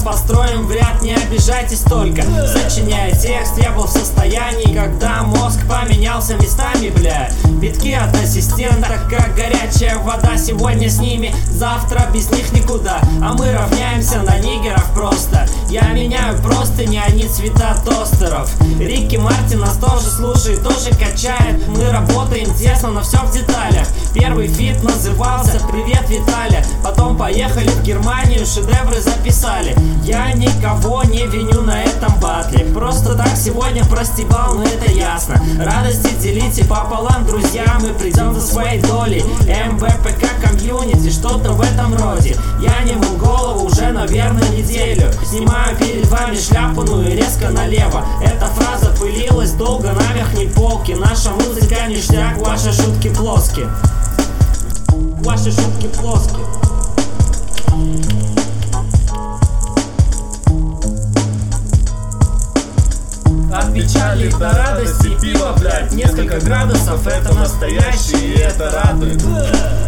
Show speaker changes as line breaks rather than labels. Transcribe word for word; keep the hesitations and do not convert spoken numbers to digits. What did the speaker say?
построим в ряд, не обижайтесь только. Сочиняя текст, я был в состоянии, когда мозг поменялся местами, бля. Битки от ассистента, как горячая вода. Сегодня с ними, завтра без них никуда. А мы равняемся на нигеров просто. Я меняю простыни, а не цвета тостеров. Рикки Мартин нас тоже слушает, тоже качает. Мы работаем тесно, но все в деталях. Первый фит назывался «Привет, Виталя». Потом поехали в Германию, шедевры записали. Я никого не виню на этом батле. Просто так сегодня простебал, но это ясно. Радости делите пополам, друзья, мы придем за своей долей. МВПК комьюнити, что-то в этом роде. Я не в голову уже, наверное, неделю. Снимаю перед вами шляпу, ну и резко налево. Эта фраза пылилась долго на верхней полке. Наша музыка ништяк, ваши шутки плоские. Ваши шутки плоские. От печали до радости пиво, блядь, несколько градусов. Это настоящий, и это радует.